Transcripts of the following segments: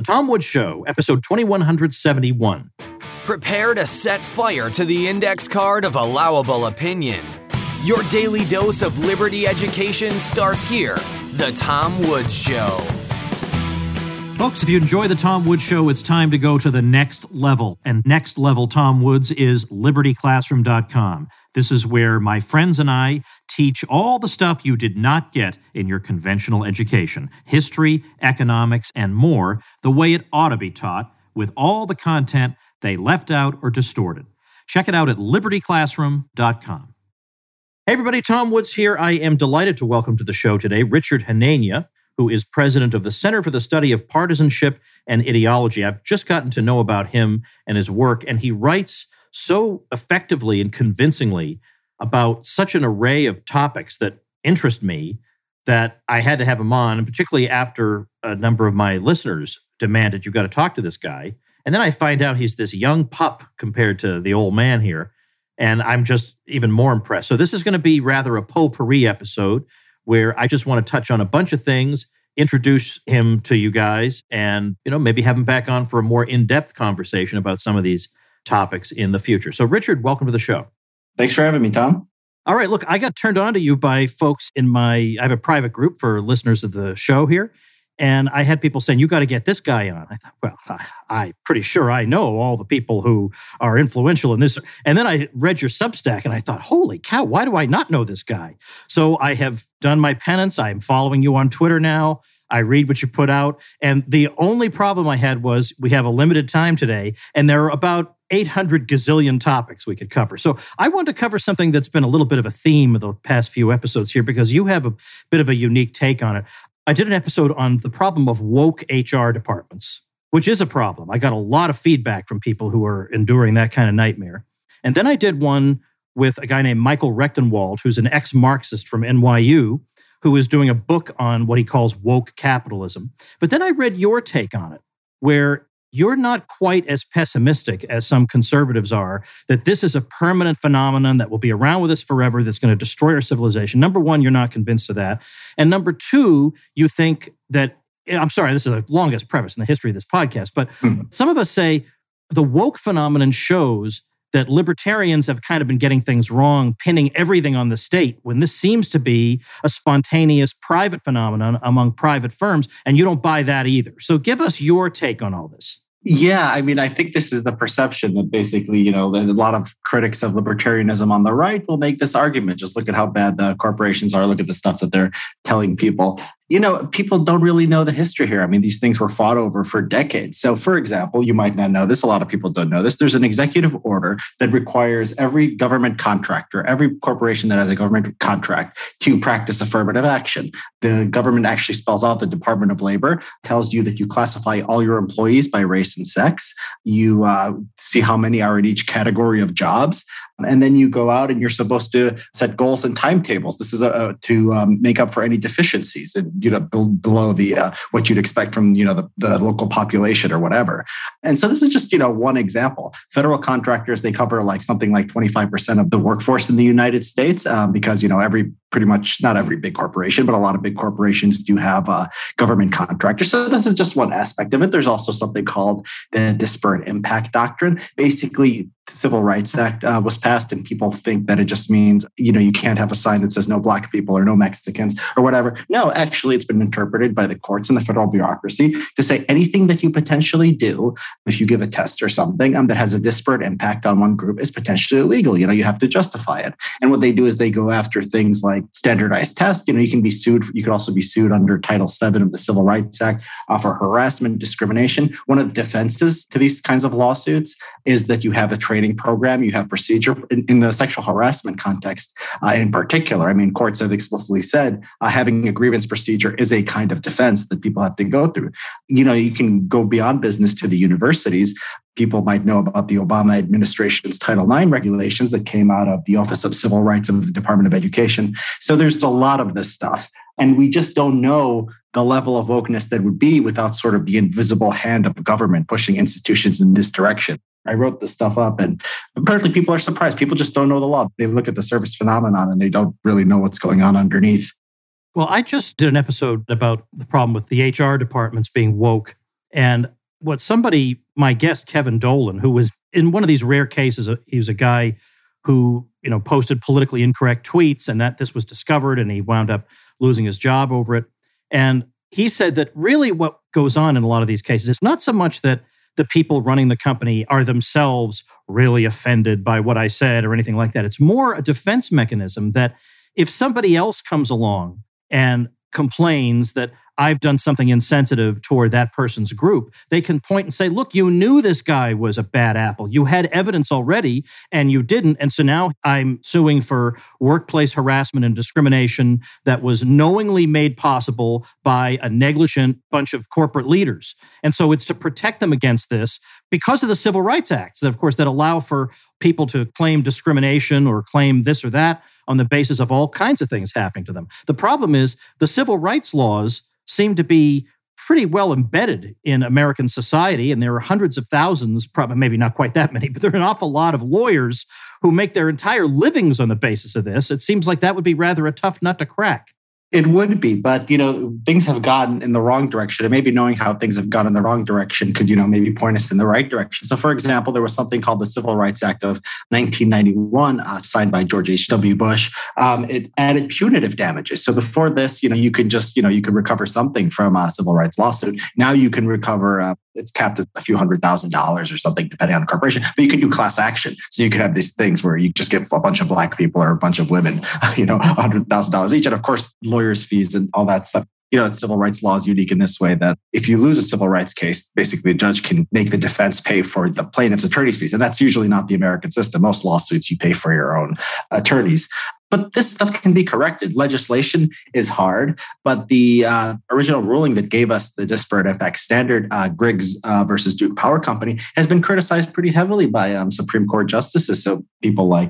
Tom Woods Show, episode 2171. Prepare to set fire to the index card of allowable opinion. Your daily dose of liberty education starts here. The Tom Woods Show. Folks, if you enjoy the Tom Woods Show, it's time to go to the next level. And next level Tom Woods is libertyclassroom.com. This is where my friends and I teach all the stuff you did not get in your conventional education. History, economics, and more, the way it ought to be taught, with all the content they left out or distorted. Check it out at libertyclassroom.com. Hey everybody, Tom Woods here. I am delighted to welcome to the show today Richard Hanania, who is president of the Center for the Study of Partisanship and Ideology. I've just gotten to know about him and his work, and he writes so effectively and convincingly about such an array of topics that interest me that I had to have him on, and particularly after a number of my listeners demanded, you've got to talk to this guy. And then I find out he's this young pup compared to the old man here, and I'm just even more impressed. So this is going to be rather a potpourri episode where I just want to touch on a bunch of things, introduce him to you guys, and maybe have him back on for a more in-depth conversation about some of these topics in the future. So Richard, welcome to the show. Thanks for having me, Tom. All right, look, I got turned on to you by folks I have a private group for listeners of the show here, and I had people saying, you got to get this guy on. I thought, well, I'm pretty sure I know all the people who are influential in this. And then I read your Substack, and I thought, holy cow, why do I not know this guy? So I have done my penance. I'm following you on Twitter now. I read what you put out. And the only problem I had was we have a limited time today, and there are about 800 gazillion topics we could cover. So I want to cover something that's been a little bit of a theme of the past few episodes here, because you have a bit of a unique take on it. I did an episode on the problem of woke HR departments, which is a problem. I got a lot of feedback from people who are enduring that kind of nightmare. And then I did one with a guy named Michael Rechtenwald, who's an ex-Marxist from NYU, who is doing a book on what he calls woke capitalism. But then I read your take on it, where you're not quite as pessimistic as some conservatives are, that this is a permanent phenomenon that will be around with us forever, that's going to destroy our civilization. Number one, you're not convinced of that. And number two, you think that, I'm sorry, this is the longest preface in the history of this podcast, but some of us say the woke phenomenon shows that libertarians have kind of been getting things wrong, pinning everything on the state, when this seems to be a spontaneous private phenomenon among private firms, and you don't buy that either. So give us your take on all this. Yeah, I mean, I think this is the perception that basically, a lot of critics of libertarianism on the right will make this argument. Just look at how bad the corporations are. Look at the stuff that they're telling people. People don't really know the history here. I mean, these things were fought over for decades. So, for example, you might not know this. A lot of people don't know this. There's an executive order that requires every government contractor, every corporation that has a government contract, to practice affirmative action. The government actually spells out, the Department of Labor tells you that you classify all your employees by race and sex. You see how many are in each category of jobs. And then you go out and you're supposed to set goals and timetables. This is to make up for any deficiencies and below the what you'd expect from the local population or whatever. And so this is just one example. Federal contractors, they cover something like 25% of the workforce in the United States because pretty much not every big corporation, but a lot of big corporations do have government contractors. So this is just one aspect of it. There's also something called the disparate impact doctrine. Basically, the Civil Rights Act was passed, and people think that it just means, you can't have a sign that says no Black people or no Mexicans or whatever. No, actually, it's been interpreted by the courts and the federal bureaucracy to say anything that you potentially do, if you give a test or something that has a disparate impact on one group, is potentially illegal. You have to justify it. And what they do is they go after things like standardized tests. You can be sued. You could also be sued under Title VII of the Civil Rights Act for harassment, discrimination. One of the defenses to these kinds of lawsuits is that you have a training program, you have procedure in the sexual harassment context in particular. I mean, courts have explicitly said having a grievance procedure is a kind of defense that people have to go through. You can go beyond business to the universities. People might know about the Obama administration's Title IX regulations that came out of the Office of Civil Rights of the Department of Education. So there's a lot of this stuff. And we just don't know the level of wokeness that would be without sort of the invisible hand of government pushing institutions in this direction. I wrote this stuff up, and apparently people are surprised. People just don't know the law. They look at the surface phenomenon and they don't really know what's going on underneath. Well, I just did an episode about the problem with the HR departments being woke. And what somebody, my guest, Kevin Dolan, who was in one of these rare cases, he was a guy who, posted politically incorrect tweets, and that this was discovered, and he wound up losing his job over it. And he said that really what goes on in a lot of these cases, it's not so much that the people running the company are themselves really offended by what I said or anything like that. It's more a defense mechanism that if somebody else comes along and complains that I've done something insensitive toward that person's group, they can point and say, look, you knew this guy was a bad apple. You had evidence already and you didn't. And so now I'm suing for workplace harassment and discrimination that was knowingly made possible by a negligent bunch of corporate leaders. And so it's to protect them against this because of the Civil Rights Acts, that, of course, that allow for people to claim discrimination or claim this or that on the basis of all kinds of things happening to them. The problem is the civil rights laws seem to be pretty well embedded in American society, and there are hundreds of thousands, probably maybe not quite that many, but there are an awful lot of lawyers who make their entire livings on the basis of this. It seems like that would be rather a tough nut to crack. It would be, but, things have gone in the wrong direction. And maybe knowing how things have gone in the wrong direction could, maybe point us in the right direction. So, for example, there was something called the Civil Rights Act of 1991, signed by George H.W. Bush. It added punitive damages. So before this, you could just, you could recover something from a civil rights lawsuit. Now you can recover, it's capped at a few $100,000 or something, depending on the corporation, but you can do class action. So you could have these things where you just give a bunch of Black people or a bunch of women, $100,000 each. And of course, lawyers' fees and all that stuff. Civil rights law is unique in this way that if you lose a civil rights case, basically the judge can make the defense pay for the plaintiff's attorney's fees. And that's usually not the American system. Most lawsuits, you pay for your own attorneys. But this stuff can be corrected. Legislation is hard, but the original ruling that gave us the disparate impact standard, Griggs versus Duke Power Company, has been criticized pretty heavily by Supreme Court justices. So people like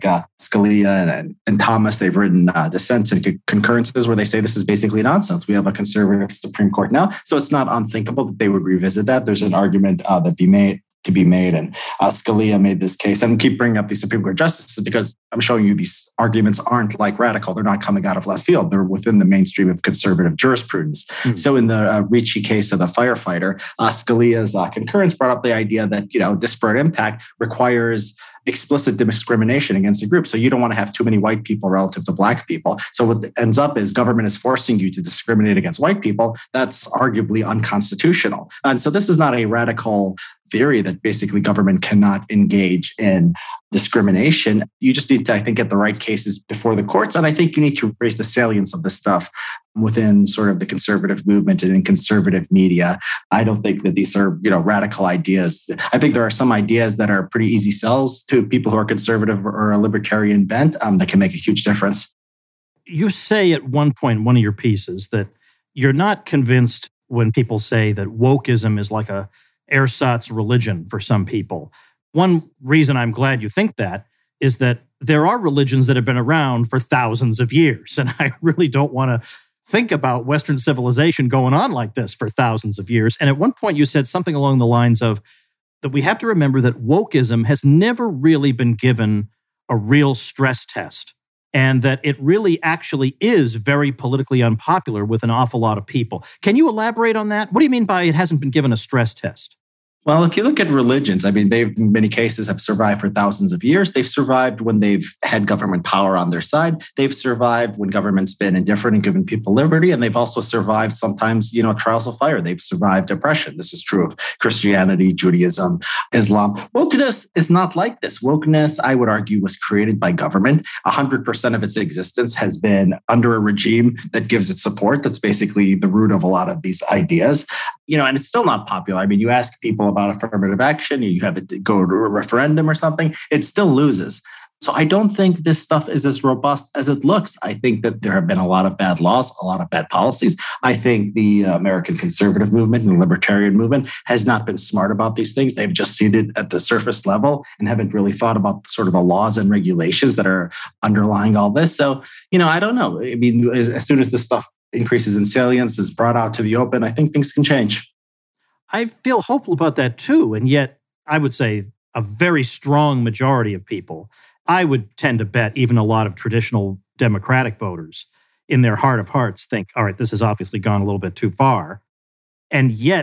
Scalia and Thomas, they've written dissents and concurrences where they say this is basically nonsense. We have a conservative Supreme Court now, so it's not unthinkable that they would revisit that. There's an argument to be made. And Scalia made this case. And keep bringing up these Supreme Court justices because I'm showing you these arguments aren't like radical. They're not coming out of left field. They're within the mainstream of conservative jurisprudence. Mm-hmm. So in the Ricci case of the firefighter, Scalia's concurrence brought up the idea that, disparate impact requires explicit discrimination against a group. So you don't want to have too many white people relative to Black people. So what ends up is government is forcing you to discriminate against white people. That's arguably unconstitutional. And so this is not a radical theory that basically government cannot engage in discrimination. You just need to, I think, get the right cases before the courts. And I think you need to raise the salience of this stuff within sort of the conservative movement and in conservative media. I don't think that these are, radical ideas. I think there are some ideas that are pretty easy sells to people who are conservative or a libertarian bent that can make a huge difference. You say at one point in one of your pieces that you're not convinced when people say that wokeism is like a ersatz religion for some people. One reason I'm glad you think that is that there are religions that have been around for thousands of years. And I really don't want to think about Western civilization going on like this for thousands of years. And at one point you said something along the lines of that we have to remember that wokeism has never really been given a real stress test, and that it really actually is very politically unpopular with an awful lot of people. Can you elaborate on that? What do you mean by it hasn't been given a stress test? Well, if you look at religions, I mean, they've in many cases have survived for thousands of years. They've survived when they've had government power on their side. They've survived when government's been indifferent and given people liberty. And they've also survived sometimes, trials of fire. They've survived oppression. This is true of Christianity, Judaism, Islam. Wokeness is not like this. Wokeness, I would argue, was created by government. 100% of its existence has been under a regime that gives it support. That's basically the root of a lot of these ideas. And it's still not popular. I mean, you ask people about affirmative action, you have it go to a referendum or something, it still loses. So I don't think this stuff is as robust as it looks. I think that there have been a lot of bad laws, a lot of bad policies. I think the American conservative movement and the libertarian movement has not been smart about these things. They've just seen it at the surface level and haven't really thought about sort of the laws and regulations that are underlying all this. So, I don't know. I mean, as soon as this stuff increases in salience, is brought out to the open, I think things can change. I feel hopeful about that too. And yet I would say a very strong majority of people, I would tend to bet even a lot of traditional Democratic voters in their heart of hearts think, all right, this has obviously gone a little bit too far. And yet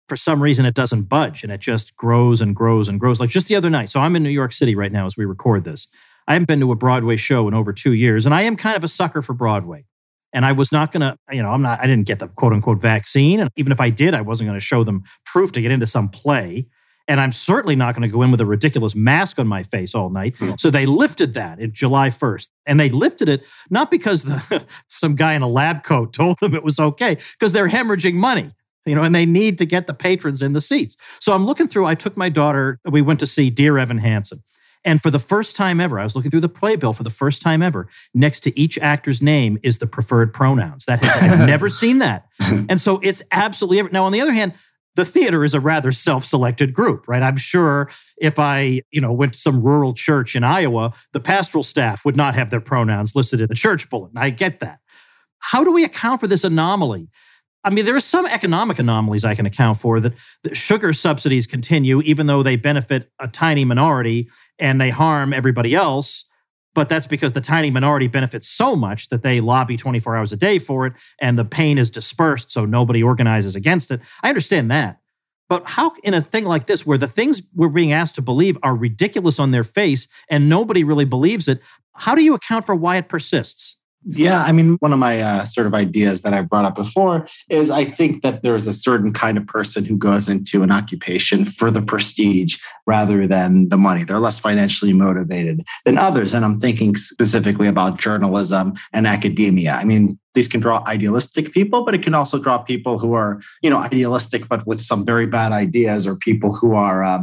for some reason, it doesn't budge and it just grows and grows and grows. Like just the other night. So I'm in New York City right now as we record this. I haven't been to a Broadway show in over 2 years, and I am kind of a sucker for Broadway. And I was not going to, I didn't get the quote unquote vaccine. And even if I did, I wasn't going to show them proof to get into some play. And I'm certainly not going to go in with a ridiculous mask on my face all night. So they lifted that in July 1st. And they lifted it not because some guy in a lab coat told them it was okay, because they're hemorrhaging money, and they need to get the patrons in the seats. So I'm looking through, I took my daughter, we went to see Dear Evan Hansen. And for the first time ever, I was looking through the playbill for the first time ever, next to each actor's name is the preferred pronouns. I've never seen that. And so it's absolutely, now on the other hand, the theater is a rather self-selected group, right? I'm sure if I, went to some rural church in Iowa, the pastoral staff would not have their pronouns listed in the church bulletin. I get that. How do we account for this anomaly? I mean, there are some economic anomalies I can account for that sugar subsidies continue, even though they benefit a tiny minority and they harm everybody else. But that's because the tiny minority benefits so much that they lobby 24 hours a day for it, and the pain is dispersed, so nobody organizes against it. I understand that. But how in a thing like this, where the things we're being asked to believe are ridiculous on their face and nobody really believes it, how do you account for why it persists? Yeah, I mean, one of my sort of ideas that I've brought up before is I think that there's a certain kind of person who goes into an occupation for the prestige rather than the money. They're less financially motivated than others. And I'm thinking specifically about journalism and academia. I mean, these can draw idealistic people, but it can also draw people who are, idealistic, but with some very bad ideas, or people who are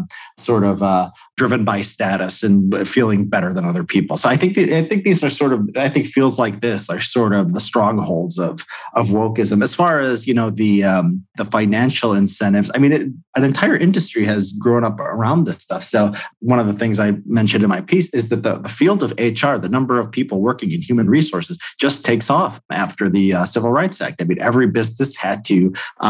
driven by status and feeling better than other people. So I think these are feels like this are sort of the strongholds of wokeism. As far as, the financial incentives, I mean, an entire industry has grown up around this stuff. So one of the things I mentioned in my piece is that the field of HR, the number of people working in human resources, just takes off after the Civil Rights Act. I mean, every business had to,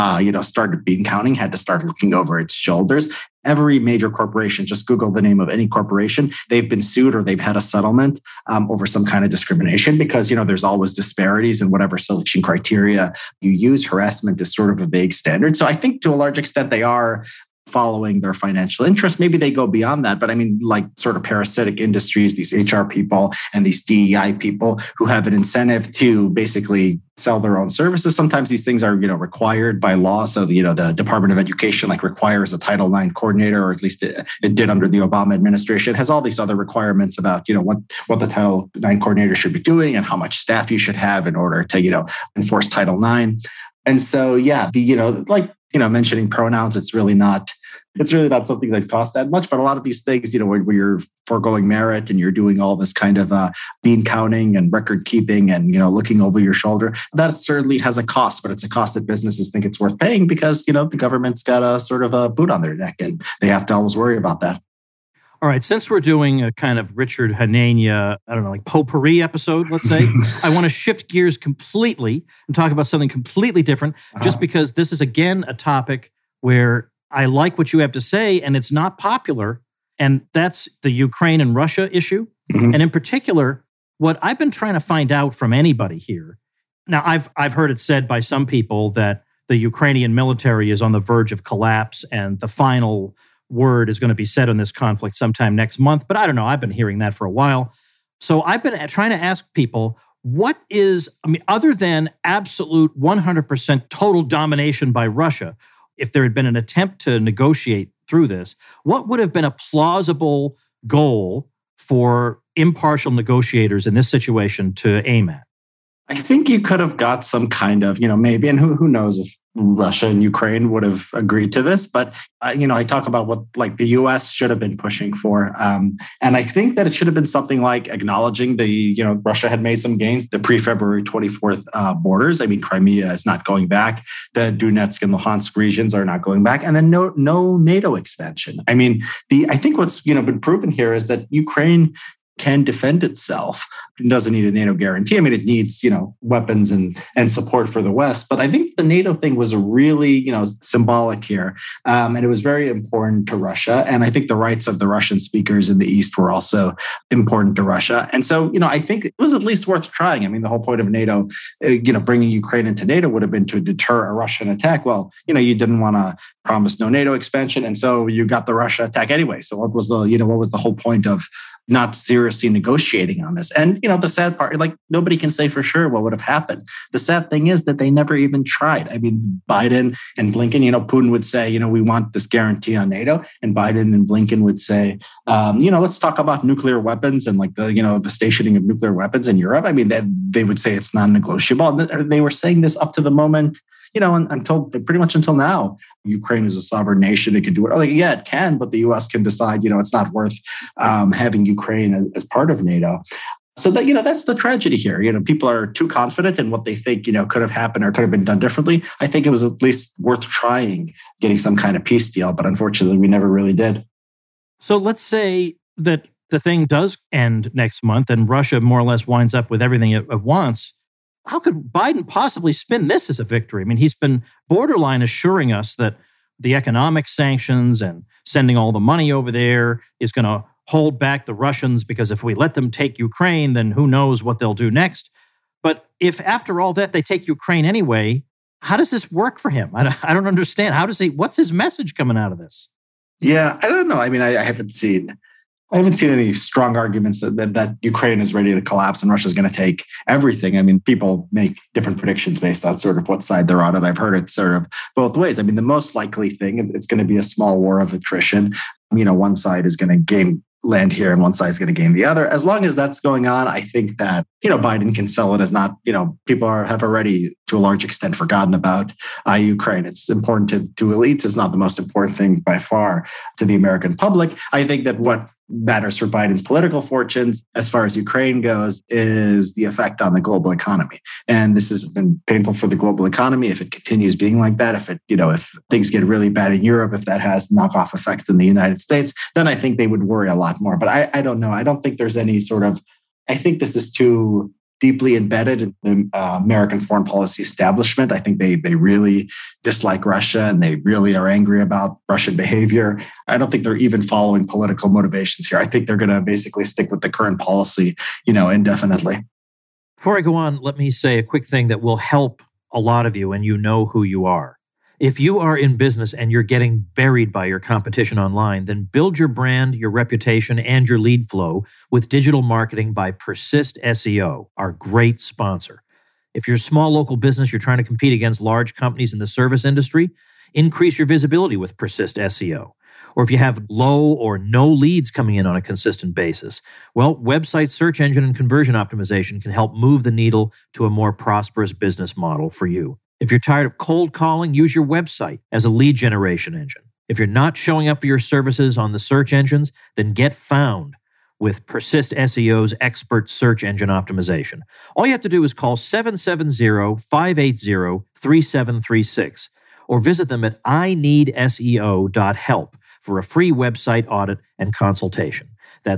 start bean counting, had to start looking over its shoulders. Every major corporation, just Google the name of any corporation, they've been sued or they've had a settlement over some kind of discrimination because, there's always disparities in whatever selection criteria you use. Harassment is sort of a vague standard. So I think to a large extent, they are following their financial interests. Maybe they go beyond that. But I mean, like sort of parasitic industries, these HR people and these DEI people who have an incentive to basically sell their own services. Sometimes these things are, required by law. So, the Department of Education requires a Title IX coordinator, or at least it did under the Obama administration. It has all these other requirements about, what the Title IX coordinator should be doing and how much staff you should have in order to, enforce Title IX. And so, yeah, mentioning pronouns, it's really not something that costs that much. But a lot of these things, where you're foregoing merit and you're doing all this kind of bean counting and record keeping and, looking over your shoulder, that certainly has a cost, but it's a cost that businesses think it's worth paying because, the government's got a sort of a boot on their neck and they have to always worry about that. All right, since we're doing a kind of Richard Hanania, potpourri episode, let's say, I want to shift gears completely and talk about something completely different, just because this is, again, a topic where I like what you have to say, and it's not popular, and that's the Ukraine and Russia issue. Mm-hmm. And in particular, what I've been trying to find out from anybody here, now I've heard it said by some people that the Ukrainian military is on the verge of collapse, and the final word is going to be said on this conflict sometime next month. But I don't know. I've been hearing that for a while. So I've been trying to ask people, what is, other than absolute 100% total domination by Russia, if there had been an attempt to negotiate through this, what would have been a plausible goal for impartial negotiators in this situation to aim at? I think you could have got some kind of, maybe, and who knows if Russia and Ukraine would have agreed to this. But, I talk about what the U.S. should have been pushing for. And I think that it should have been something like acknowledging Russia had made some gains, the pre-February 24th borders. I mean, Crimea is not going back. The Donetsk and Luhansk regions are not going back. And then no NATO expansion. I mean, I think what's, been proven here is that Ukraine can defend itself. It doesn't need a NATO guarantee. I mean, it needs, weapons and support for the West. But I think the NATO thing was really, symbolic here. And it was very important to Russia. And I think the rights of the Russian speakers in the East were also important to Russia. And so, I think it was at least worth trying. I mean, the whole point of NATO, bringing Ukraine into NATO would have been to deter a Russian attack. Well, you didn't want to promise no NATO expansion. And so you got the Russia attack anyway. So what was the whole point of not seriously negotiating on this? And, the sad part, nobody can say for sure what would have happened. The sad thing is that they never even tried. I mean, Biden and Blinken, Putin would say, we want this guarantee on NATO. And Biden and Blinken would say, let's talk about nuclear weapons and the stationing of nuclear weapons in Europe. I mean, they would say it's non-negotiable. They were saying this up to the moment, pretty much until now. Ukraine is a sovereign nation. It could do it. Yeah, it can, but the U.S. can decide, it's not worth having Ukraine as part of NATO. So that's the tragedy here. People are too confident in what they think, could have happened or could have been done differently. I think it was at least worth trying getting some kind of peace deal, but unfortunately, we never really did. So let's say that the thing does end next month and Russia more or less winds up with everything it wants. How could Biden possibly spin this as a victory? I mean, he's been borderline assuring us that the economic sanctions and sending all the money over there is going to hold back the Russians, because if we let them take Ukraine, then who knows what they'll do next. But if after all that they take Ukraine anyway, how does this work for him? I don't understand. What's his message coming out of this? Yeah, I don't know. I mean, I haven't seen any strong arguments that Ukraine is ready to collapse and Russia is going to take everything. I mean, people make different predictions based on sort of what side they're on, and I've heard it sort of both ways. I mean, the most likely thing, it's going to be a small war of attrition. One side is going to gain land here and one side is going to gain the other. As long as that's going on, I think that, Biden can sell it as not, people have already to a large extent forgotten about Ukraine. It's important to elites. It's not the most important thing by far to the American public. I think that what matters for Biden's political fortunes as far as Ukraine goes is the effect on the global economy. And this has been painful for the global economy. If it continues being like that, if things get really bad in Europe, if that has knockoff effects in the United States, then I think they would worry a lot more. But I don't know. I don't think there's any I think this is too deeply embedded in the American foreign policy establishment. I think they really dislike Russia and they really are angry about Russian behavior. I don't think they're even following political motivations here. I think they're going to basically stick with the current policy, indefinitely. Before I go on, let me say a quick thing that will help a lot of you, and you know who you are. If you are in business and you're getting buried by your competition online, then build your brand, your reputation, and your lead flow with digital marketing by Persist SEO, our great sponsor. If you're a small local business, you're trying to compete against large companies in the service industry, increase your visibility with Persist SEO. Or if you have low or no leads coming in on a consistent basis, well, website search engine and conversion optimization can help move the needle to a more prosperous business model for you. If you're tired of cold calling, use your website as a lead generation engine. If you're not showing up for your services on the search engines, then get found with Persist SEO's expert search engine optimization. All you have to do is call 770-580-3736 or visit them at ineedseo.help for a free website audit and consultation. That's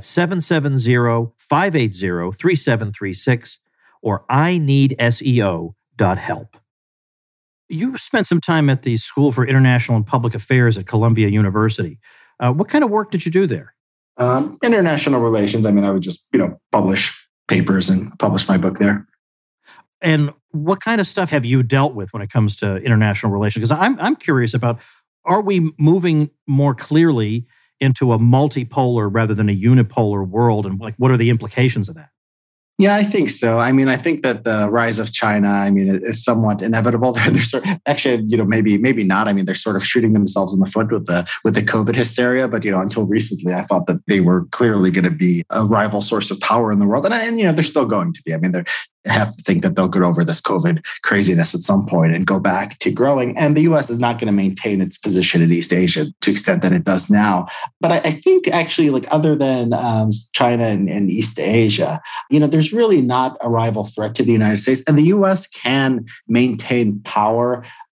770-580-3736 or ineedseo.help. You spent some time at the School for International and Public Affairs at Columbia University. What kind of work did you do there? International relations. I mean, I would just, publish papers and publish my book there. And what kind of stuff have you dealt with when it comes to international relations? Because I'm curious about, are we moving more clearly into a multipolar rather than a unipolar world? And what are the implications of that? Yeah, I think so. I mean, I think that the rise of China, is somewhat inevitable. They're actually, maybe not. I mean, they're sort of shooting themselves in the foot with the COVID hysteria. But until recently, I thought that they were clearly going to be a rival source of power in the world, and they're still going to be. I mean, they have to think that they'll get over this COVID craziness at some point and go back to growing. And the U.S. is not going to maintain its position in East Asia to the extent that it does now. But I think actually, other than China and East Asia, there's really not a rival threat to the United States. And the U.S. can maintain power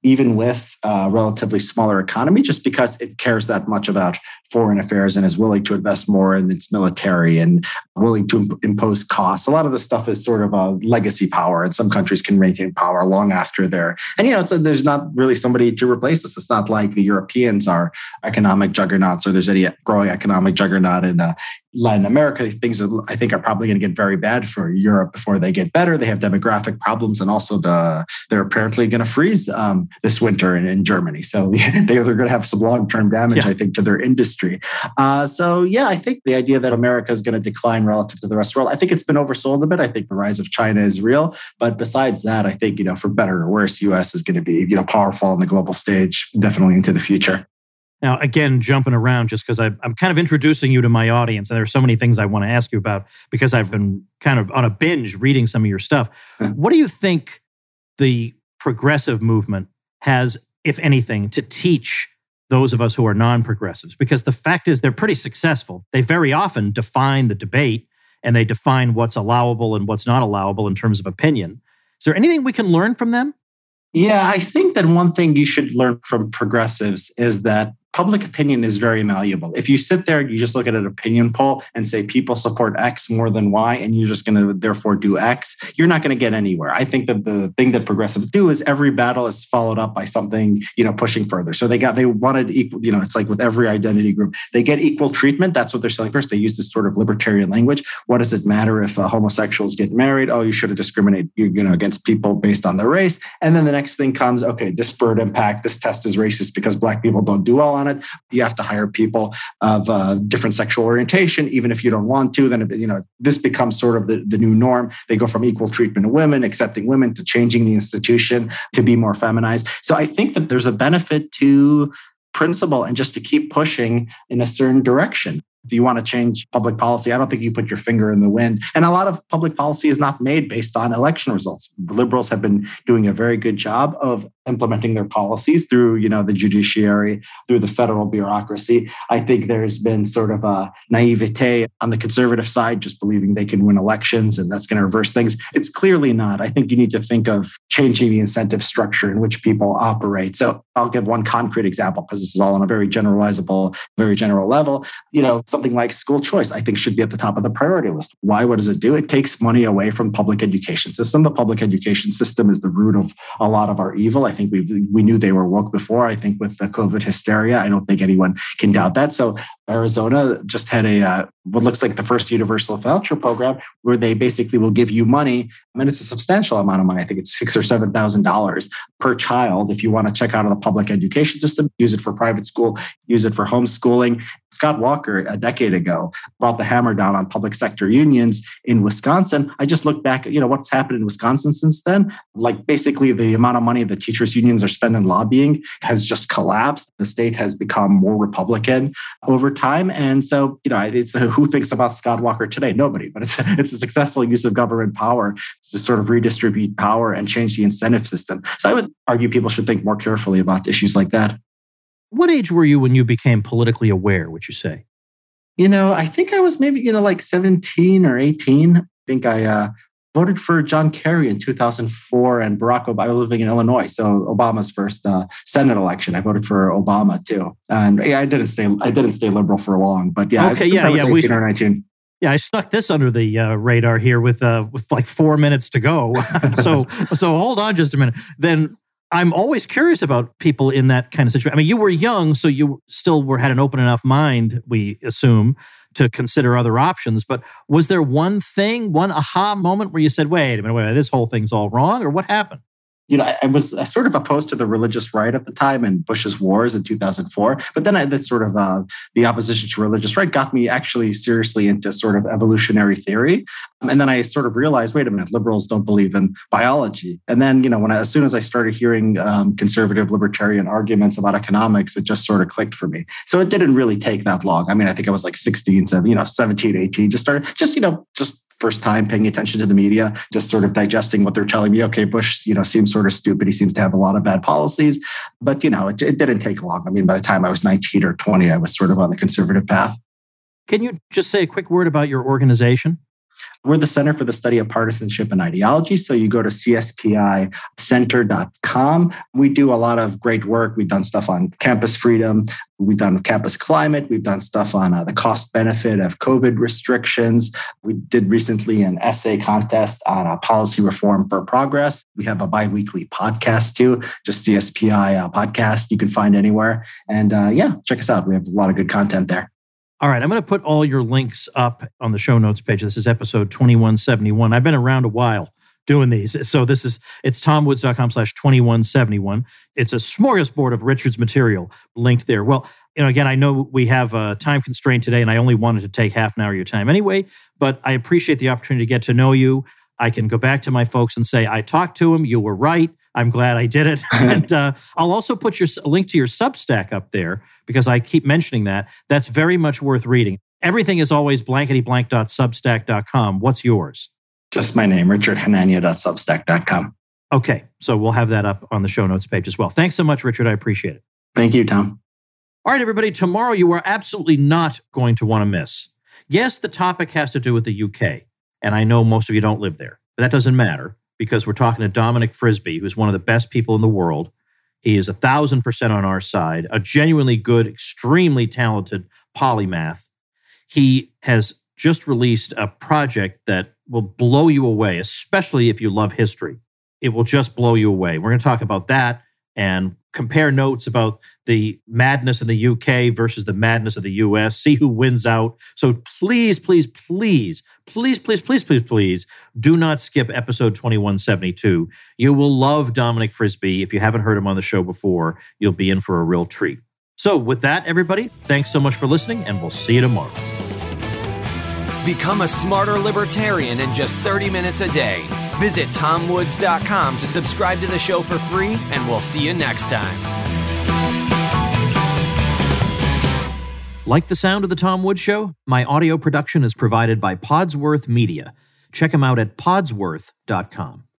even with a relatively smaller economy, just because it cares that much about foreign affairs and is willing to invest more in its military and willing to impose costs. A lot of this stuff is sort of a legacy power, and some countries can maintain power long after they're. And there's not really somebody to replace this. It's not like the Europeans are economic juggernauts, or there's any growing economic juggernaut in Latin America. Things I think are probably going to get very bad for Europe before they get better. They have demographic problems, and also they're apparently going to freeze this winter in Germany. So they're going to have some long-term damage, I think, to their industry. I think the idea that America is going to decline relative to the rest of the world, I think it's been oversold a bit. I think the rise of China is real. But besides that, I think, for better or worse, U.S. is going to be, powerful on the global stage, definitely into the future. Now, again, jumping around just because I'm kind of introducing you to my audience, and there's so many things I want to ask you about because I've been kind of on a binge reading some of your stuff. What do you think the progressive movement has, if anything, to teach those of us who are non-progressives? Because the fact is they're pretty successful. They very often define the debate, and they define what's allowable and what's not allowable in terms of opinion. Is there anything we can learn from them? Yeah, I think that one thing you should learn from progressives is that public opinion is very malleable. If you sit there and you just look at an opinion poll and say people support X more than Y, and you're just going to therefore do X, you're not going to get anywhere. I think that the thing that progressives do is every battle is followed up by something, pushing further. So they wanted equal, it's like with every identity group, they get equal treatment. That's what they're selling first. They use this sort of libertarian language. What does it matter if homosexuals get married? Oh, you shouldn't discriminate, against people based on their race. And then the next thing comes, okay, disparate impact. This test is racist because Black people don't do well on it. You have to hire people of different sexual orientation, even if you don't want to. Then this becomes sort of the new norm. They go from equal treatment of women, accepting women, to changing the institution to be more feminized. So I think that there's a benefit to principle and just to keep pushing in a certain direction. If you want to change public policy, I don't think you put your finger in the wind. And a lot of public policy is not made based on election results. Liberals have been doing a very good job of implementing their policies through, the judiciary, through the federal bureaucracy. I think there's been sort of a naivete on the conservative side, just believing they can win elections and that's going to reverse things. It's clearly not. I think you need to think of changing the incentive structure in which people operate. So I'll give one concrete example because this is all on a very generalizable, very general level. Something like school choice, I think, should be at the top of the priority list. Why? What does it do? It takes money away from public education system. The public education system is the root of a lot of our evil. I think we knew they were woke before. I think with the COVID hysteria, I don't think anyone can doubt that. So Arizona just had what looks like the first universal voucher program where they basically will give you money. And it's a substantial amount of money. I think it's $6,000 or $7,000 per child. If you want to check out of the public education system, use it for private school, use it for homeschooling. Scott Walker, a decade ago, brought the hammer down on public sector unions in Wisconsin. I just looked back at, what's happened in Wisconsin since then. Like basically the amount of money the teachers unions are spending lobbying has just collapsed. The state has become more Republican over time. And so, it's who thinks about Scott Walker today? Nobody, but it's a successful use of government power to sort of redistribute power and change the incentive system. So I would argue people should think more carefully about issues like that. What age were you when you became politically aware, would you say? I think I was maybe, like 17 or 18. I think I voted for John Kerry in 2004 and Barack Obama. I was living in Illinois, so Obama's first Senate election. I voted for Obama too. And I didn't stay liberal for long, but yeah. Okay, I was 18 or 19. Yeah, I snuck this under the radar here with like 4 minutes to go. so hold on just a minute. Then I'm always curious about people in that kind of situation. I mean, you were young, so you still had an open enough mind, we assume, to consider other options. But was there one aha moment where you said, wait a minute, this whole thing's all wrong, or what happened? I was sort of opposed to the religious right at the time and Bush's wars in 2004. But then the opposition to religious right got me actually seriously into sort of evolutionary theory. And then I sort of realized, wait a minute, liberals don't believe in biology. And then, as soon as I started hearing conservative libertarian arguments about economics, it just sort of clicked for me. So it didn't really take that long. I mean, I think I was like 17, 18, just first time paying attention to the media, just sort of digesting what they're telling me. Okay, Bush, seems sort of stupid. He seems to have a lot of bad policies. But, it didn't take long. I mean, by the time I was 19 or 20, I was sort of on the conservative path. Can you just say a quick word about your organization? We're the Center for the Study of Partisanship and Ideology. So you go to cspicenter.com. We do a lot of great work. We've done stuff on campus freedom. We've done campus climate. We've done stuff on the cost benefit of COVID restrictions. We did recently an essay contest on policy reform for progress. We have a biweekly podcast too, just CSPI podcast you can find anywhere. And check us out. We have a lot of good content there. All right, I'm going to put all your links up on the show notes page. This is episode 2171. I've been around a while doing these. So it's tomwoods.com/2171. It's a smorgasbord of Richard's material linked there. Well, again, I know we have a time constraint today, and I only wanted to take half an hour of your time anyway, but I appreciate the opportunity to get to know you. I can go back to my folks and say, I talked to him. You were right. I'm glad I did it. And I'll also put a link to your Substack up there because I keep mentioning that. That's very much worth reading. Everything is always blanketyblank.substack.com. What's yours? Just my name, richardhanania.substack.com. Okay, so we'll have that up on the show notes page as well. Thanks so much, Richard. I appreciate it. Thank you, Tom. All right, everybody. Tomorrow you are absolutely not going to want to miss. Yes, the topic has to do with the UK. And I know most of you don't live there, but that doesn't matter because we're talking to Dominic Frisby, who's one of the best people in the world. He is 1,000% on our side, a genuinely good, extremely talented polymath. He has just released a project that will blow you away, especially if you love history. It will just blow you away. We're going to talk about that and compare notes about the madness in the UK versus the madness of the US, see who wins out. So please, please, please, please, please, please, please, please, do not skip episode 2172. You will love Dominic Frisby. If you haven't heard him on the show before, you'll be in for a real treat. So with that, everybody, thanks so much for listening, and we'll see you tomorrow. Become a smarter libertarian in just 30 minutes a day. Visit tomwoods.com to subscribe to the show for free, and we'll see you next time. Like the sound of The Tom Woods Show? My audio production is provided by Podsworth Media. Check them out at podsworth.com.